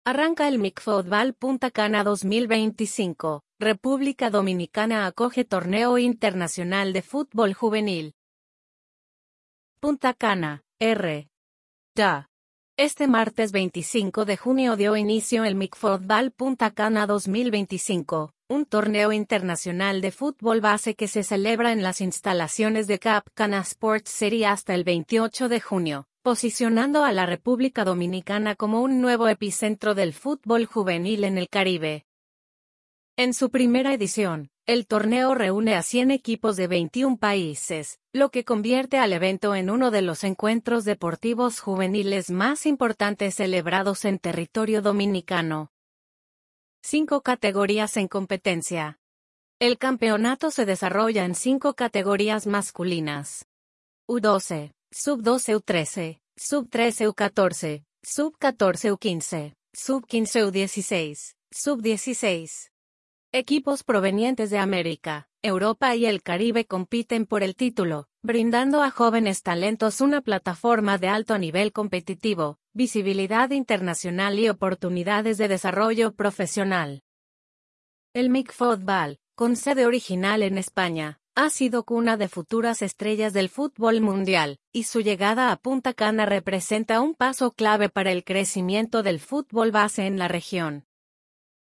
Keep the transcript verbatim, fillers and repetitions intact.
Arranca el MICFútbol Punta Cana dos mil veinticinco. República Dominicana acoge torneo internacional de fútbol juvenil. Punta Cana, R. Da. Este martes veinticinco de junio dio inicio el MICFútbol Punta Cana dos mil veinticinco, un torneo internacional de fútbol base que se celebra en las instalaciones de Cap Cana Sports City hasta el veintiocho de junio, posicionando a la República Dominicana como un nuevo epicentro del fútbol juvenil en el Caribe. En su primera edición, el torneo reúne a cien equipos de veintiún países, lo que convierte al evento en uno de los encuentros deportivos juveniles más importantes celebrados en territorio dominicano. Cinco categorías en competencia. El campeonato se desarrolla en cinco categorías masculinas: U doce, sub doce U trece, sub trece U catorce, sub catorce U quince, sub quince U dieciséis, sub dieciséis. Equipos provenientes de América, Europa y el Caribe compiten por el título, brindando a jóvenes talentos una plataforma de alto nivel competitivo, visibilidad internacional y oportunidades de desarrollo profesional. El MICFútbol, con sede original en España, ha sido cuna de futuras estrellas del fútbol mundial, y su llegada a Punta Cana representa un paso clave para el crecimiento del fútbol base en la región.